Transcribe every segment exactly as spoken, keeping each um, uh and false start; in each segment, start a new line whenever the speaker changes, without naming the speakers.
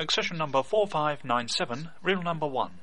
Accession number four five nine seven, reel number one.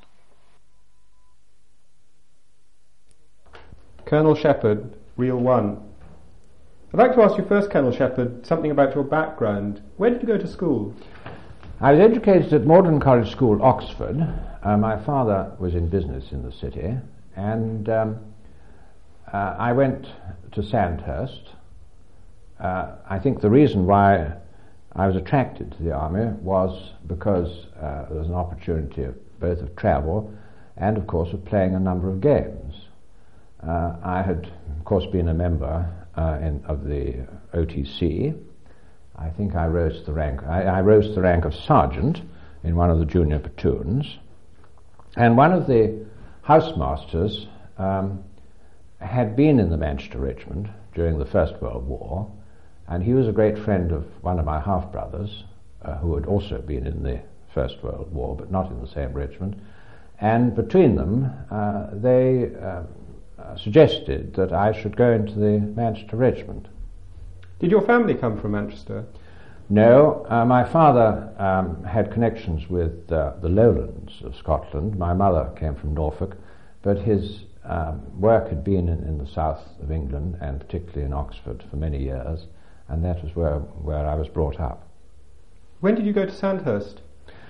Colonel Shepherd, reel one. I'd like to ask you first, Colonel Shepherd, something about your background. Where did you go to school?
I was educated at Magdalen College School, Oxford. Uh, my father was in business in the city, and um, uh, I went to Sandhurst. Uh, I think the reason why I was attracted to the army was because uh, there was an opportunity of both of travel and, of course, of playing a number of games. Uh, I had, of course, been a member uh, in, of the O T C. I think I rose to the rank. I, I rose to the rank of sergeant in one of the junior platoons, and one of the housemasters um, had been in the Manchester Regiment during the First World War, and he was a great friend of one of my half-brothers, uh, who had also been in the First World War, but not in the same regiment. And between them, uh, they uh, uh, suggested that I should go into the Manchester Regiment.
Did your family come from Manchester?
No, uh, my father um, had connections with uh, the lowlands of Scotland. My mother came from Norfolk, but his um, work had been in, in the south of England, and particularly in Oxford, for many years, and that was where, where I was brought up.
When did you go to Sandhurst?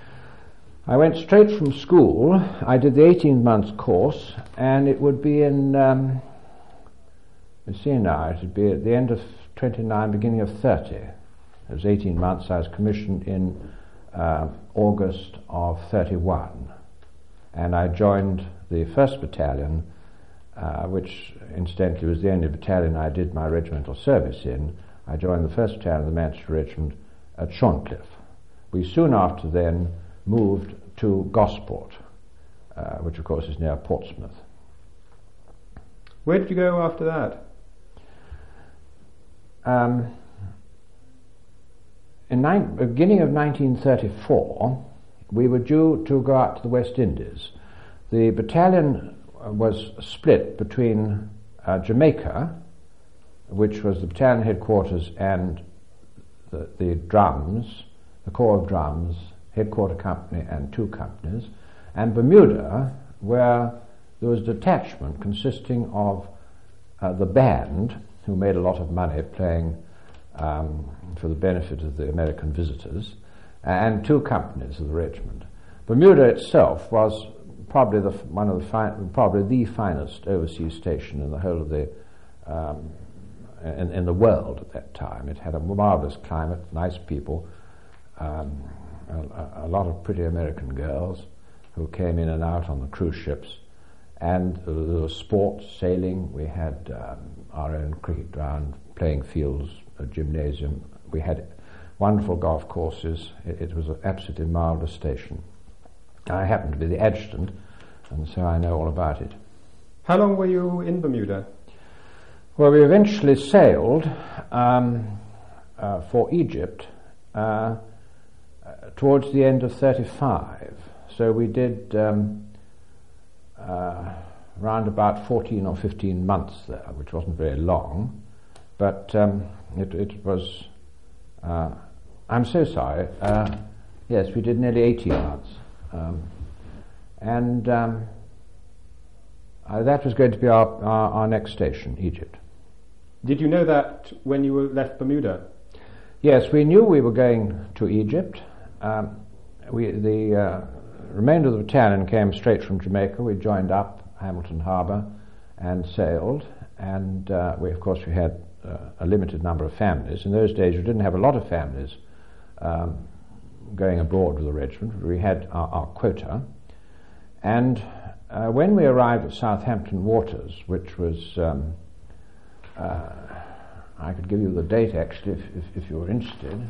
I went straight from school. I did the eighteen months course, and it would be in, um, let's see now, it would be at the end of twenty-nine, beginning of thirty. It was eighteen months. I was commissioned in uh, August of thirty-one, and I joined the first Battalion, uh, which incidentally was the only battalion I did my regimental service in. I joined the first Battalion of the Manchester Regiment at Shorncliffe. We soon after then moved to Gosport, uh, which of course is near Portsmouth.
Where did you go after that?
Um, in the beginning of nineteen thirty-four, we were due to go out to the West Indies. The battalion was split between uh, Jamaica, which was the battalion headquarters, and the, the drums, the Corps of Drums, headquarter company and two companies, and Bermuda, where there was a detachment consisting of uh, the band, who made a lot of money playing um, for the benefit of the American visitors, and two companies of the regiment. Bermuda itself was probably the one of the fi- probably the finest overseas station in the whole of the um, in, in the world at that time. It had a marvelous climate, nice people, um, a, a lot of pretty American girls who came in and out on the cruise ships, and there was sports, sailing. We had um, our own cricket ground, playing fields, a gymnasium. We had wonderful golf courses. It, it was an absolutely marvelous station. I happened to be the adjutant, and so I know all about it.
How long were you in Bermuda?
Well, we eventually sailed um, uh, for Egypt uh, towards the end of thirty-five. So we did um, uh, around about fourteen or fifteen months there, which wasn't very long, but um, it, it was, uh, I'm so sorry, uh, yes, we did nearly eighteen months. Um, and um, uh, that was going to be our, our, our next station, Egypt.
Did you know that when you were left Bermuda?
Yes, we knew we were going to Egypt. Um, we, the uh, remainder of the battalion came straight from Jamaica. We joined up Hamilton Harbour and sailed, and uh, we, of course, we had uh, a limited number of families. In those days, we didn't have a lot of families um, going abroad with the regiment. We had our, our quota, and uh, when we arrived at Southampton Waters, which was um, uh, I could give you the date actually if, if, if you were interested.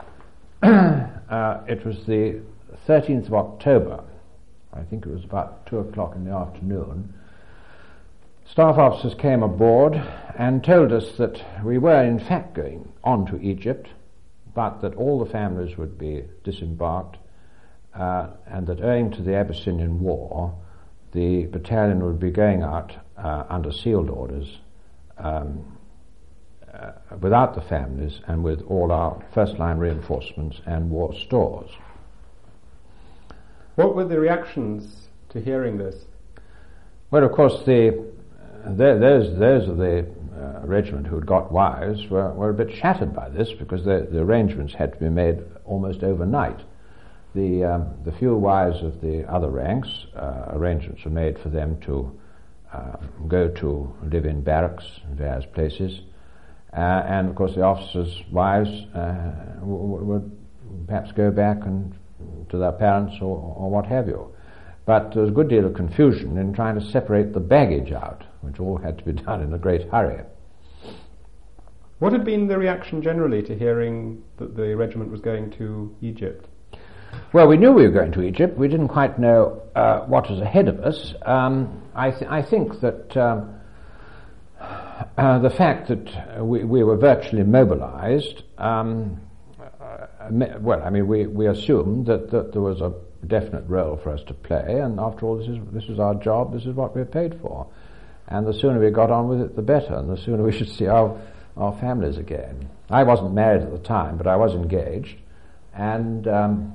uh, it was the thirteenth of October. I think it was about two o'clock in the afternoon. Staff officers came aboard and told us that we were in fact going on to Egypt, but that all the families would be disembarked, uh, and that owing to the Abyssinian War, the battalion would be going out uh, under sealed orders, um, uh, without the families and with all our first-line reinforcements and war stores.
What were the reactions to hearing this?
Well, of course, the, uh, the those those of the uh, regiment who had got wives were, were a bit shattered by this, because the, the arrangements had to be made almost overnight. The um, the few wives of the other ranks, uh, arrangements were made for them to uh, go to live in barracks in various places, uh, and of course the officers' wives uh, w- w- would perhaps go back and to their parents or, or what have you. But there was a good deal of confusion in trying to separate the baggage out, which all had to be done in a great hurry.
What had been the reaction generally to hearing that the regiment was going to Egypt?
Well, we knew we were going to Egypt. We didn't quite know uh, what was ahead of us. Um, I, th- I think that um, uh, the fact that we, we were virtually mobilized, um, uh, well, I mean, we, we assumed that, that there was a definite role for us to play, and after all, this is this is our job, this is what we're paid for. And the sooner we got on with it, the better, and the sooner we should see our, our families again. I wasn't married at the time, but I was engaged, and um,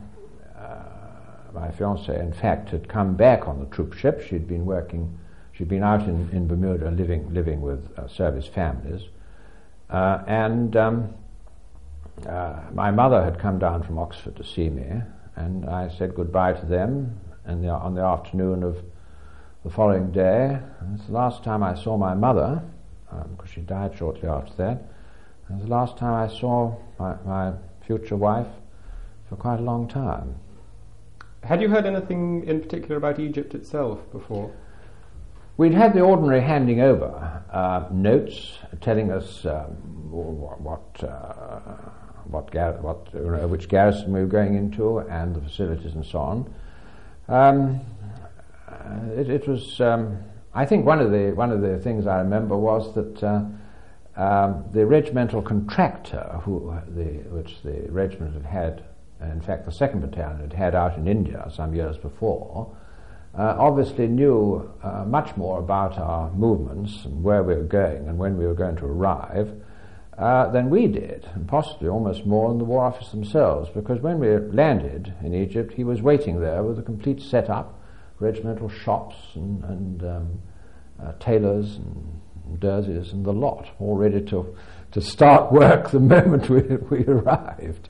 my fiancée, in fact, had come back on the troop ship. She'd been working, she'd been out in, in Bermuda living living with uh, service families. Uh, and um, uh, my mother had come down from Oxford to see me, and I said goodbye to them in the, on the afternoon of the following day. And it's the last time I saw my mother, because um, she died shortly after that. It was the last time I saw my, my future wife for quite a long time.
Had you heard anything in particular about Egypt itself before?
We'd had the ordinary handing over uh, notes telling us um, what what, uh, what, gar- what you know, which garrison we were going into and the facilities and so on. Um, it, it was. Um, I think one of the one of the things I remember was that uh, um, the regimental contractor, who the which the regiment had had. In fact, the second Battalion had had out in India some years before, uh, obviously knew uh, much more about our movements and where we were going and when we were going to arrive uh, than we did, and possibly almost more than the War Office themselves, because when we landed in Egypt, he was waiting there with a complete set-up, regimental shops and, and um, uh, tailors and derzies and the lot, all ready to, to start work the moment we, we arrived.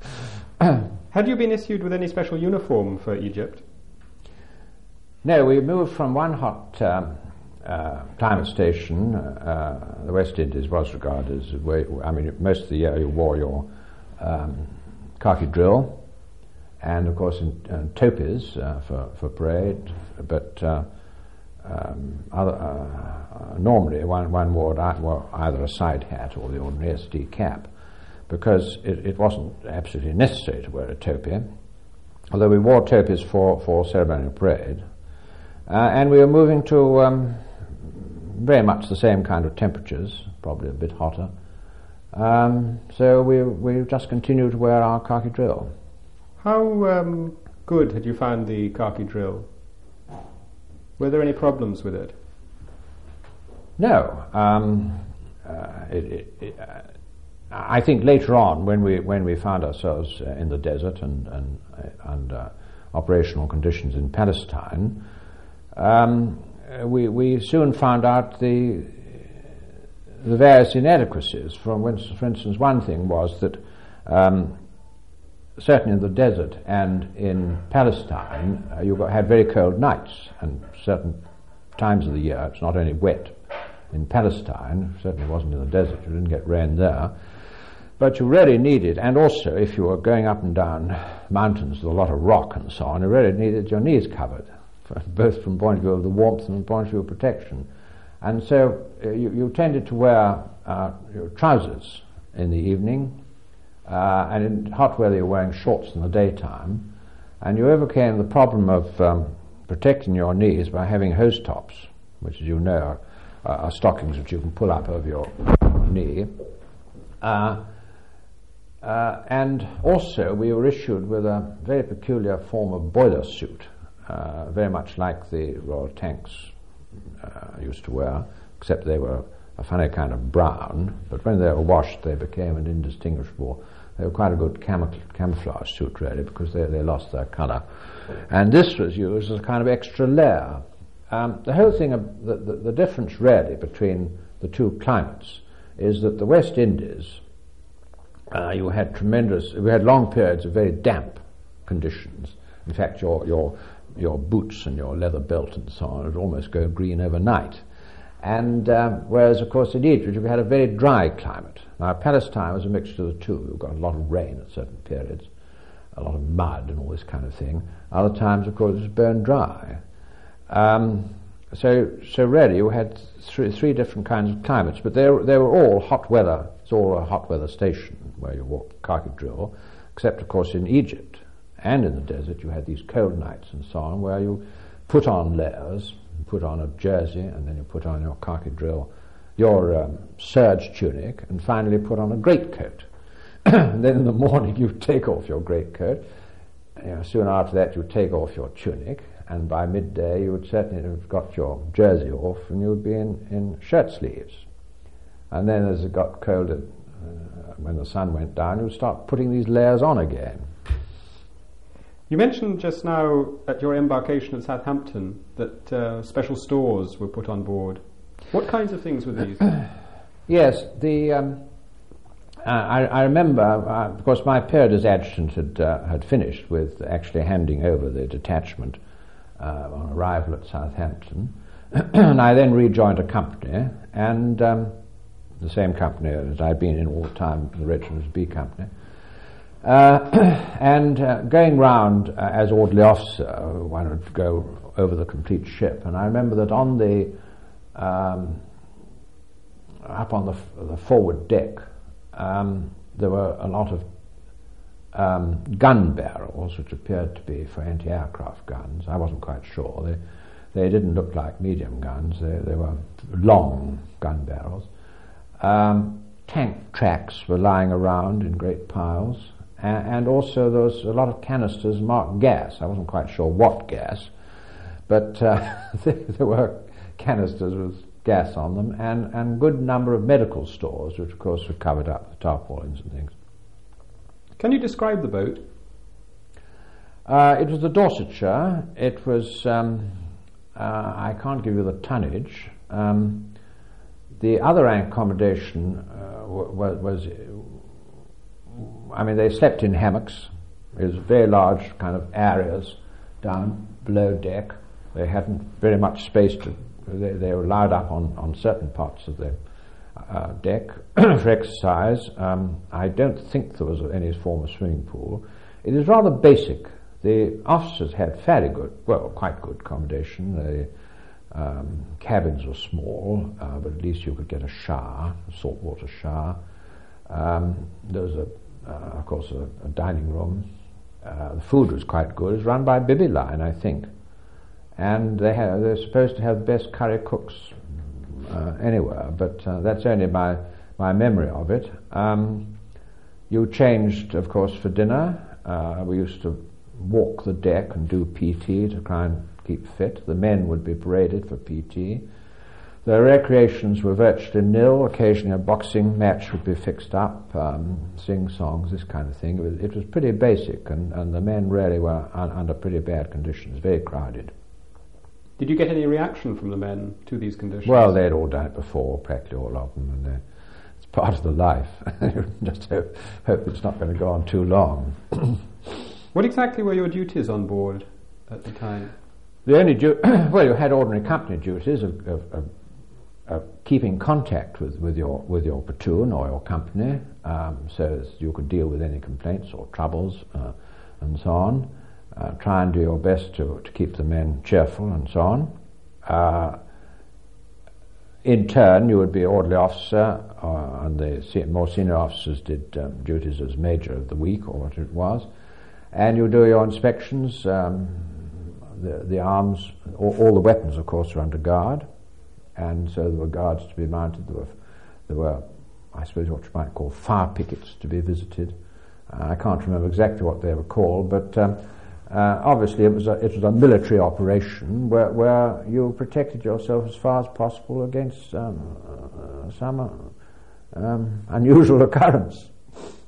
Had you been issued with any special uniform for Egypt?
No, we moved from one hot um, uh, climate station. Uh, the West Indies was regarded as, way, I mean, most of the year you wore your um, khaki drill, and of course in, in topis uh, for, for parade, but uh, um, other, uh, normally one, one wore, wore either a side hat or the ordinary S D cap, because it, it wasn't absolutely necessary to wear a topi, although we wore topis for, for ceremonial parade. Uh, and we were moving to um, very much the same kind of temperatures, probably a bit hotter. Um, so we we just continued to wear our khaki drill.
How um, good had you found the khaki drill? Were there any problems with it?
No. Um, uh, it, it, it, uh, I think later on, when we when we found ourselves uh, in the desert and and uh, under operational conditions in Palestine, um, we we soon found out the the various inadequacies. From for instance, one thing was that um, certainly in the desert and in Palestine, uh, you got, had very cold nights, and certain times of the year it's not only wet in Palestine, certainly wasn't in the desert, you didn't get rain there, but you really needed, and also if you were going up and down mountains with a lot of rock and so on, you really needed your knees covered, both from the point of view of the warmth and from the point of view of protection. And so uh, you, you tended to wear uh, your trousers in the evening, uh, and in hot weather you were wearing shorts in the daytime, and you overcame the problem of um, protecting your knees by having hose tops, which, as you know, are, are stockings which you can pull up over your knee. Uh, uh, and also we were issued with a very peculiar form of boiler suit, uh, very much like the Royal Tanks uh, used to wear, except they were a funny kind of brown, but when they were washed they became an indistinguishable They were quite a good camouflage, camouflage suit, really, because they, they lost their colour. And this was used as a kind of extra layer. Um, the whole thing, of the, the, the difference, really, between the two climates is that the West Indies, uh, you had tremendous, we had long periods of very damp conditions. In fact, your, your, your boots and your leather belt and so on would almost go green overnight. And um, whereas, of course, in Egypt we had a very dry climate. Now, Palestine was a mixture of the two. We got a lot of rain at certain periods, a lot of mud and all this kind of thing. Other times, of course, it was bone dry. Um, so, so really, you had three, three different kinds of climates, but they they were all hot weather. It's all a hot weather station where you walk khaki drill, except, of course, in Egypt and in the desert you had these cold nights and so on, where you put on layers. Put on a jersey, and then you put on your khaki drill, your um, serge tunic, and finally put on a greatcoat. And then in the morning you take off your greatcoat. You know, soon after that you take off your tunic, and by midday you would certainly have got your jersey off, and you would be in, in shirt sleeves. And then as it got colder, uh, when the sun went down, you would start putting these layers on again.
You mentioned just now at your embarkation at Southampton that uh, special stores were put on board. What kinds of things were these?
Yes, the um, uh, I, I remember, uh, of course, my period as adjutant had uh, had finished with actually handing over the detachment uh, on arrival at Southampton, and I then rejoined a company, and um, the same company as I'd been in all the time. The regiment was B Company. Uh, and uh, going round uh, as orderly officer, one would go over the complete ship. And I remember that on the um, up on the, f- the forward deck, um, there were a lot of um, gun barrels, which appeared to be for anti-aircraft guns. I wasn't quite sure. They they didn't look like medium guns. They they were long gun barrels. Um, tank tracks were lying around in great piles. And also there was a lot of canisters marked gas. I wasn't quite sure what gas, but uh, there were canisters with gas on them, and and good number of medical stores, which of course were covered up with tarpaulins and things.
Can you describe the boat?
Uh, it was the Dorsetshire. It was, um, uh, I can't give you the tonnage. Um, the other accommodation uh, was, was I mean, they slept in hammocks. It was very large kind of areas down below deck. They hadn't very much space to, they, they were allowed up on, on certain parts of the uh, deck for exercise. Um, I don't think there was any form of swimming pool. It is rather basic. The officers had fairly good, well, quite good accommodation. The um, cabins were small, uh, but at least you could get a shower, a saltwater shower. Um, there was a Uh, of course, a, a dining room. Uh, the food was quite good. It was run by Bibby Line, I think, and they have, they're supposed to have the best curry cooks uh, anywhere. But uh, that's only my my memory of it. Um, you changed, of course, for dinner. Uh, we used to walk the deck and do P T to try and keep fit. The men would be paraded for P T. The recreations were virtually nil. Occasionally a boxing match would be fixed up, um, sing songs, this kind of thing. It was, it was pretty basic, and, and the men really were un, under pretty bad conditions, very crowded.
Did you get any reaction from the men to these conditions?
Well, they'd all done it before, practically all of them, and it's part of the life. You just hope, hope it's not going to go on too long.
What exactly were your duties on board at the time?
The only du- well, you had ordinary company duties of, of, of Uh, keeping contact with, with your with your platoon or your company, um, so as you could deal with any complaints or troubles uh, and so on. Uh, try and do your best to, to keep the men cheerful and so on. Uh, in turn, you would be orderly officer, uh, and the se- more senior officers did um, duties as major of the week or what it was, and you do your inspections. Um, the, the arms, all, all the weapons, of course, are under guard. And so there were guards to be mounted. There were, there were, I suppose, what you might call fire pickets to be visited. Uh, I can't remember exactly what they were called, but um, uh, obviously it was a, it was a military operation where, where you protected yourself as far as possible against um, uh, some uh, um, unusual occurrence.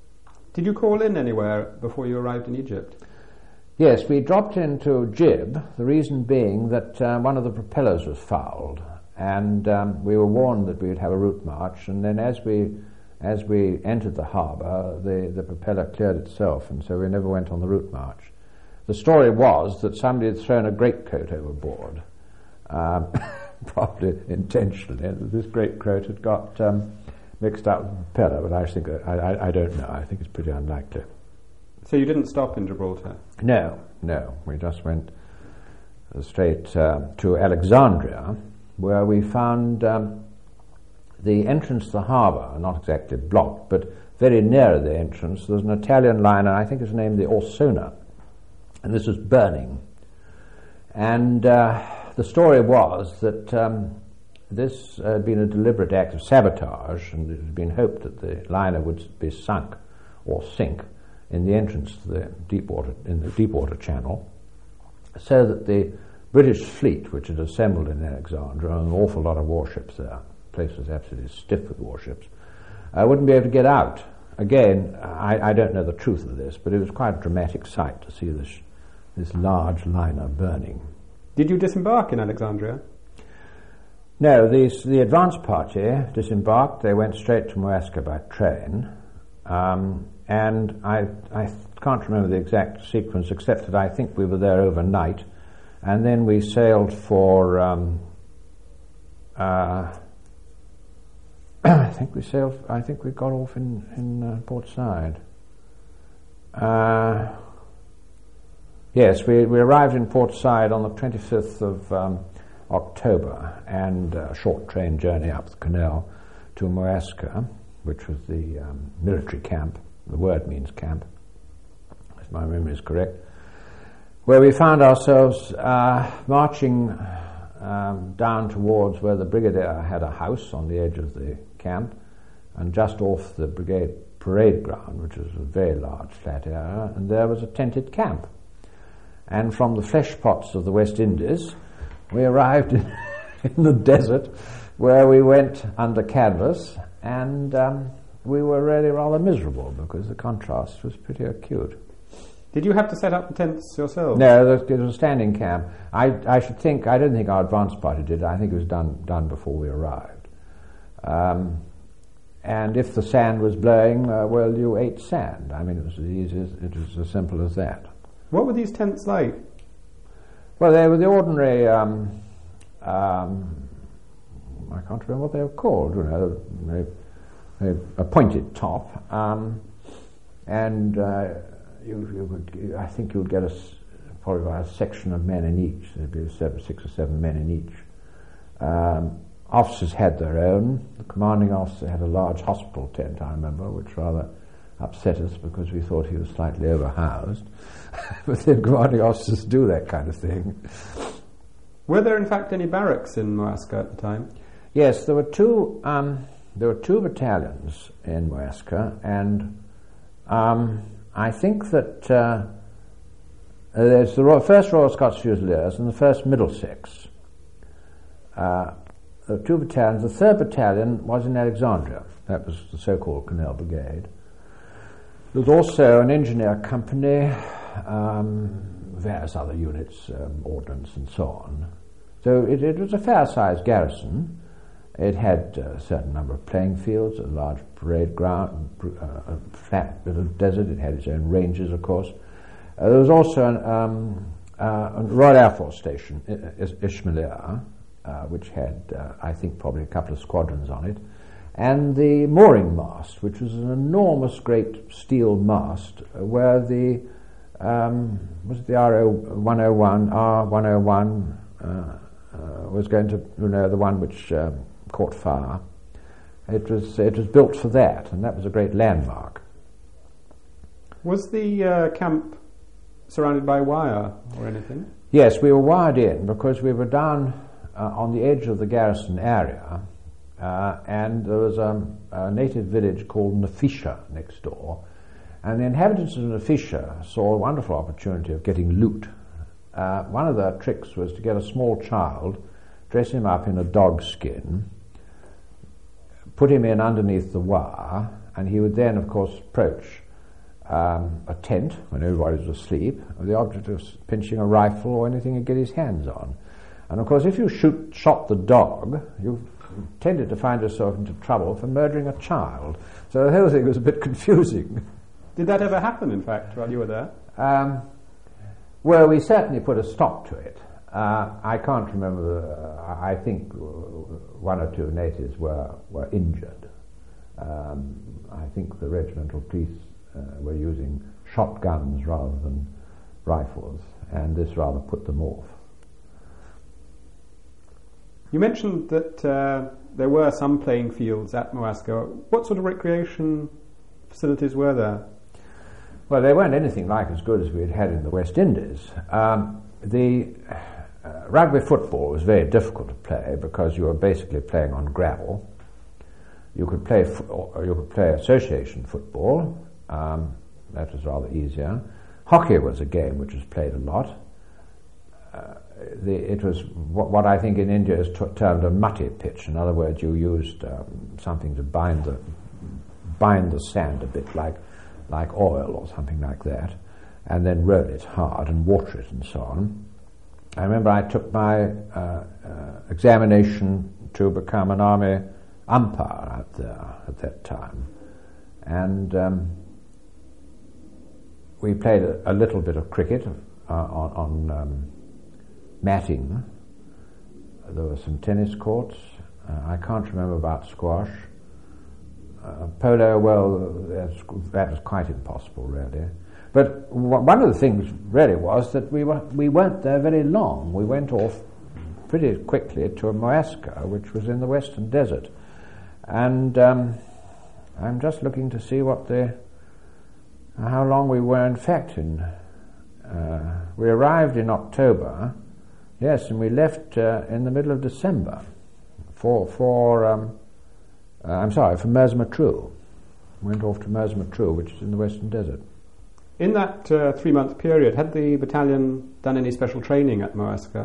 Did you call in anywhere before you arrived in Egypt?
Yes, we dropped into Gib, the reason being that uh, one of the propellers was fouled, and um, we were warned that we would have a route march, and then as we as we entered the harbour, the, the propeller cleared itself, and so we never went on the route march. The story was that somebody had thrown a greatcoat overboard, um, probably intentionally. This greatcoat had got um, mixed up with the propeller, but I think I, I, I don't know. I think it's pretty unlikely.
So you didn't stop in Gibraltar?
No, no. We just went straight uh, to Alexandria, where we found um, the entrance to the harbour, not exactly blocked, but very near the entrance. There was an Italian liner, I think it was named the Orsona, and this was burning. And uh, the story was that um, this had been a deliberate act of sabotage, and it had been hoped that the liner would be sunk or sink in the entrance to the deep water, in the deep water channel, so that the British fleet, which had assembled in Alexandria, and an awful lot of warships there, the place was absolutely stiff with warships, uh, wouldn't be able to get out. Again, I, I don't know the truth of this, but it was quite a dramatic sight to see this this large liner burning.
Did you disembark in Alexandria?
No, the, the advance party disembarked. They went straight to Muasca by train, um, and I, I can't remember the exact sequence, except that I think we were there overnight, and then we sailed for um, uh, I think we sailed I think we got off in, in uh, Port Said. Uh, yes, we, we arrived in Port Said on the twenty-fifth of um, October, and a short train journey up the canal to Muasca, which was the um, military camp. The word means camp, if my memory is correct, where we found ourselves uh, marching um, down towards where the brigadier had a house on the edge of the camp, and just off the brigade parade ground, which was a very large flat area, and there was a tented camp. And from the flesh pots of the West Indies, we arrived in, in the desert, where we went under canvas, and um, we were really rather miserable because the contrast was pretty acute.
Did you have to set up the tents yourself?
No, it was a standing camp. I, I should think, I don't think our advance party did. I think it was done done before we arrived. Um, and if the sand was blowing, uh, well, you ate sand. I mean, it was as easy as, it was as simple as that.
What were these tents like?
Well, they were the ordinary, um, um, I can't remember what they were called, you know, they, they, a pointed top, um, and uh, you, you would, you, I think you would get a, probably about a section of men in each. There'd be seven, six or seven men in each. Um, officers had their own. The commanding officer had a large hospital tent, I remember, which rather upset us because we thought he was slightly overhoused. But then commanding officers do that kind of thing.
Were there in fact any barracks in Muasca at the time?
Yes, there were two. Um, there were two battalions in Muasca, and um, I think that uh, there's the Royal, first Royal Scots Fusiliers and the first Middlesex. Uh, the two battalions. The third battalion was in Alexandria. That was the so-called Canal Brigade. There was also an engineer company, um, various other units, um, ordnance and so on. So it, it was a fair-sized garrison. It had a certain number of playing fields, a large parade ground, uh, a flat bit of desert. It had its own ranges, of course. Uh, there was also an, um, uh, a Royal Air Force station, Is- Ismailia, uh, which had, uh, I think, probably a couple of squadrons on it. And the mooring mast, which was an enormous great steel mast where the, um, was it the R one oh one, R one oh one uh, uh, was going to, you know, the one which um, caught fire. It was, it was built for that, and that was a great landmark.
Was the uh, camp surrounded by wire or anything?
Yes, we were wired in because we were down uh, on the edge of the garrison area. Uh, and there was um, a native village called Nefisha next door, and the inhabitants of Nefisha saw a wonderful opportunity of getting loot. Uh, one of their tricks was to get a small child, dress him up in a dog skin, put him in underneath the wire, and he would then, of course, approach um, a tent when everybody was asleep, with the object of pinching a rifle or anything he'd get his hands on. And of course, if you shoot, shot the dog, you tended to find yourself into trouble for murdering a child. So the whole thing was a bit confusing.
Did that ever happen, in fact, while you were there?
Um, well, we certainly put a stop to it. Uh, I can't remember. Uh, I think one or two natives were, were injured. Um, I think the regimental police uh, were using shotguns rather than rifles, and this rather put them off.
You mentioned that uh, there were some playing fields at Moasca. What sort of recreation facilities were there?
Well, they weren't anything like as good as we had had in the West Indies. Um, the uh, rugby football was very difficult to play because you were basically playing on gravel. You could play f- or you could play association football. Um, that was rather easier. Hockey was a game which was played a lot. Uh, the, it was what, what I think in India is t- termed a muddy pitch. In other words, you used um, something to bind the bind the sand a bit, like like oil or something like that, and then roll it hard and water it and so on. I remember I took my uh, uh, examination to become an army umpire out there at that time, and um, we played a, a little bit of cricket uh, on, on um, matting. There were some tennis courts. Uh, I can't remember about squash. Uh, polo, well, that's, that was quite impossible, really. But w- one of the things really was that we were we weren't there very long. We went off pretty quickly to Moasca, which was in the Western Desert, and um, I'm just looking to see what the how long we were. In fact, in uh, we arrived in October, yes, and we left uh, in the middle of December for for. Um, Uh, I'm sorry, from Merseymatruh. Went off to Merseymatruh, which is in the Western Desert.
In that uh, three-month period, had the battalion done any special training at Moasca?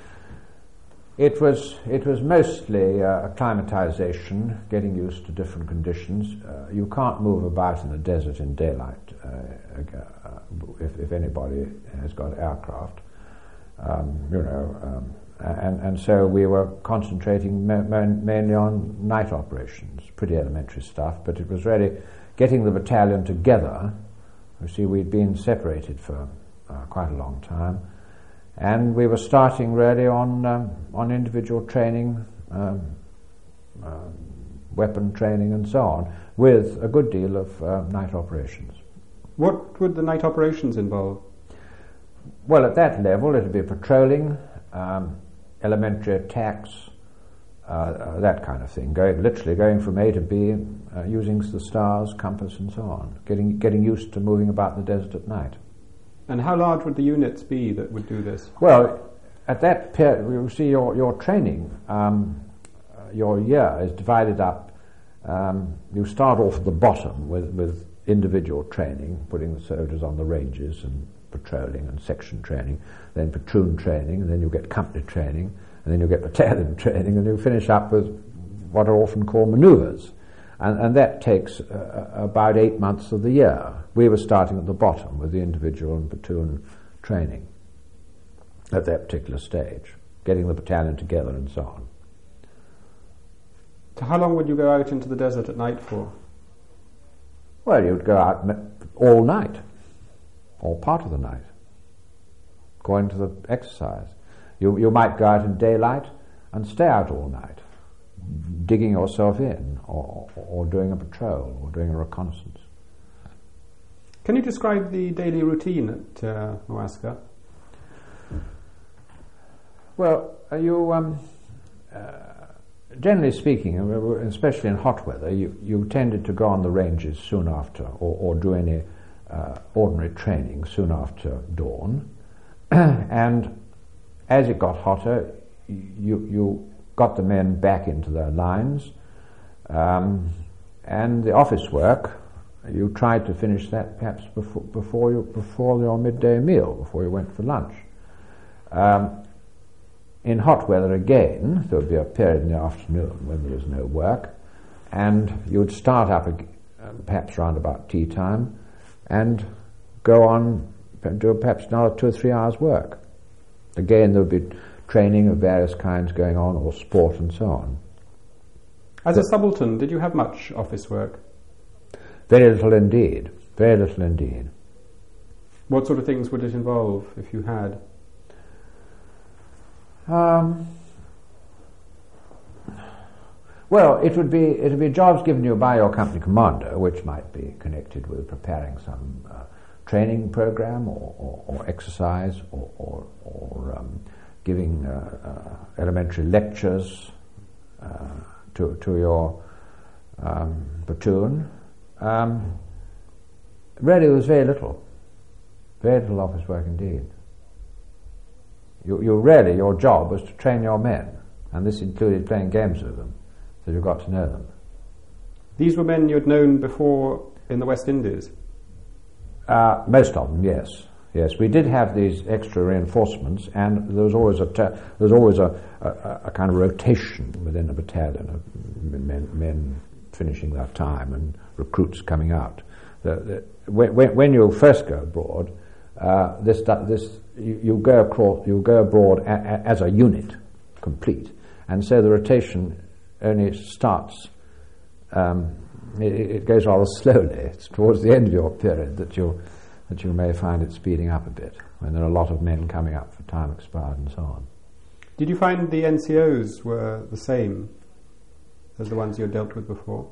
It was it was mostly uh, acclimatization, getting used to different conditions. Uh, you can't move about in the desert in daylight uh, uh, if, if anybody has got aircraft. Um, you know, um, and, and so we were concentrating ma- ma- mainly on night operations, pretty elementary stuff, but it was really getting the battalion together. You see, we'd been separated for uh, quite a long time, and we were starting really on um, on individual training, um, uh, weapon training and so on, with a good deal of uh, night operations.
What would the night operations involve?
Well, at that level it would be patrolling, um, elementary attacks, uh, uh, that kind of thing, going, literally going from A to B, uh, using the stars, compass and so on, getting getting used to moving about the desert at night.
And how large would the units be that would do this?
Well, at that period, you see your, your training, um, uh, your year is divided up. Um, you start off at the bottom with, with individual training, putting the soldiers on the ranges and patrolling and section training, then platoon training, and then you get company training, and then you get battalion training, and you finish up with what are often called manoeuvres. And, and that takes uh, about eight months of the year. We were starting at the bottom with the individual and platoon training at that particular stage, getting the battalion together and so on.
So how long would you go out into the desert at night for?
Well, you'd go out all night, or part of the night, going to the exercise. You, you might go out in daylight and stay out all night, digging yourself in, or, or doing a patrol, or doing a reconnaissance.
Can you describe the daily routine at uh, Moasca?
Well, uh, you, um, uh, generally speaking, especially in hot weather, you, you tended to go on the ranges soon after, or, or do any uh, ordinary training soon after dawn. And as it got hotter, you, you got the men back into their lines, um, and the office work, you tried to finish that perhaps before, before, you, before your midday meal, before you went for lunch. Um, in hot weather again, there would be a period in the afternoon when there was no work, and you would start up uh, perhaps round about tea time, and go on and do perhaps another two or three hours work. Again, there would be training of various kinds going on, or sport and so on.
As but a subaltern, did you have much office work?
Very little indeed. Very little indeed.
What sort of things would it involve, if you had?
Um, well, it would be it would be jobs given you by your company commander, which might be connected with preparing some uh, training program or, or, or exercise, or, or, or um, giving uh, uh, elementary lectures uh, to to your um, platoon. Um, really, there was very little, very little office work indeed. You, you really, your job was to train your men, and this included playing games with them, so you got to know them.
These were men you had known before in the West Indies?
Uh, most of them, yes. Yes, we did have these extra reinforcements, and there was always a ter- there was always a, a, a kind of rotation within a battalion of men, men finishing their time and recruits coming out. The, the, when, when you first go abroad, uh, this this you, you go across, you go abroad a, a, as a unit, complete, and so the rotation only starts. Um, it, it goes rather slowly. It's towards the end of your period that you that you may find it speeding up a bit, when there are a lot of men coming up for time expired and so on.
Did you find the N C Os were the same as the ones you had dealt with before?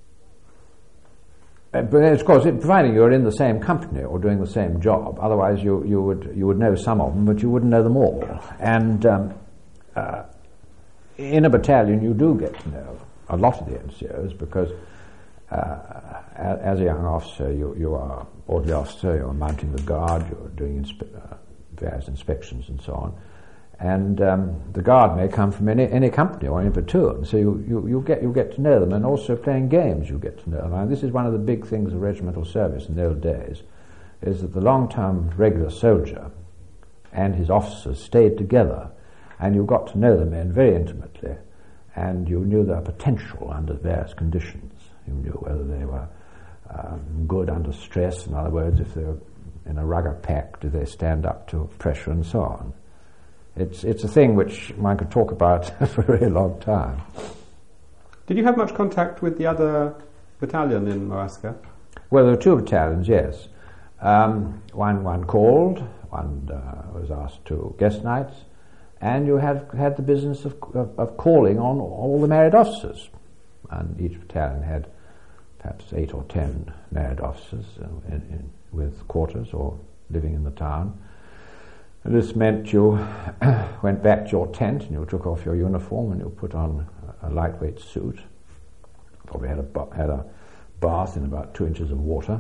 Uh, but of course, it, providing you're in the same company or doing the same job, otherwise you, you would you would know some of them, but you wouldn't know them all. And um, uh, in a battalion, you do get to know a lot of the N C Os, because uh, as a young officer, you, you are orderly officer, you're mounting the guard, you're doing inspe- uh, various inspections and so on. And um, the guard may come from any, any company or any platoon, so you, you, you get you get to know them, and also playing games you get to know them. And this is one of the big things of regimental service in the old days, is that the long-term regular soldier and his officers stayed together, and you got to know the men very intimately, and you knew their potential under various conditions. You knew whether they were um, good under stress, in other words, if they were in a rugger pack, do they stand up to pressure and so on. It's it's a thing which one could talk about for a very long time.
Did you have much contact with the other battalion in Moasca?
Well, there were two battalions, yes. Um, one one called, one uh, was asked to guest nights, and you had had the business of, of, of calling on all the married officers. And each battalion had perhaps eight or ten married officers uh, in, in, with quarters or living in the town. This meant you went back to your tent and you took off your uniform and you put on a, a lightweight suit. Probably had a, ba- had a bath in about two inches of water.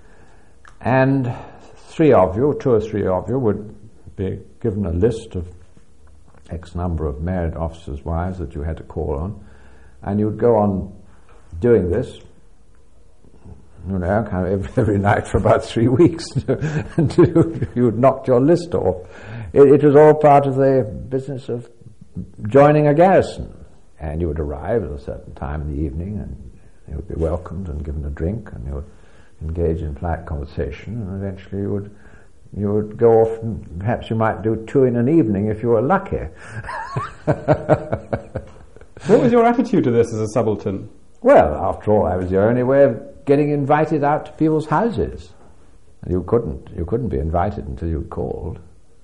And three of you, two or three of you, would be given a list of X number of married officers' wives that you had to call on. And you would go on doing this, you know, kind of every, every night for about three weeks until you had knocked your list off. It, it was all part of the business of joining a garrison. And you would arrive at a certain time in the evening, and you would be welcomed and given a drink, and you would engage in polite conversation, and eventually you would you would go off, and perhaps you might do two in an evening if you were lucky.
What was your attitude to this as a subaltern?
Well, after all, I was the only way of getting invited out to people's houses. You couldn't, you couldn't be invited until you called.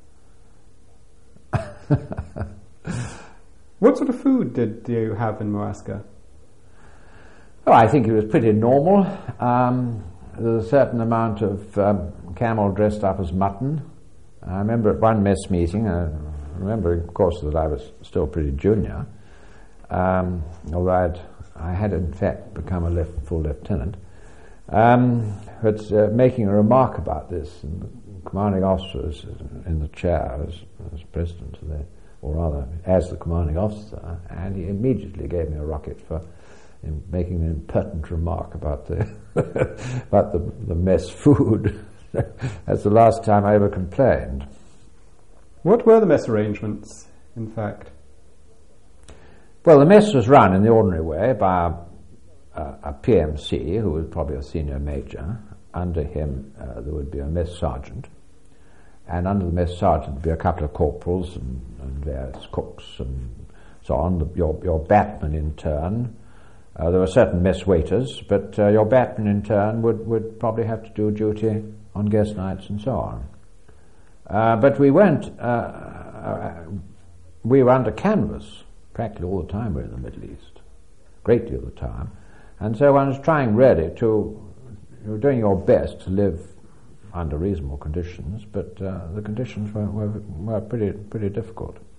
What sort of food did you have in Moasca?
Oh, I think it was pretty normal. Um, there was a certain amount of um, camel dressed up as mutton. I remember at one mess meeting, I remember, of course, that I was still pretty junior, um, although I'd, I had in fact become a left, full lieutenant. Um, but uh, making a remark about this, and the commanding officer was in the chair as, as president of the, or rather as the commanding officer, and he immediately gave me a rocket for in making an impertinent remark about the about the, the mess food. That's the last time I ever complained.
What were the mess arrangements, in fact?
Well, the mess was run in the ordinary way by a, a, a P M C, who was probably a senior major, under him uh, there would be a mess sergeant, and under the mess sergeant would be a couple of corporals and, and various cooks and so on. The, your, your batman in turn. Uh, there were certain mess waiters, but uh, your batman in turn would, would probably have to do duty on guest nights and so on. Uh, but we weren't, uh, uh, we were under canvas practically all the time we were in the Middle East, great deal of the time. And so one was trying really to, you were doing your best to live under reasonable conditions, but uh, the conditions were, were, were pretty, pretty difficult.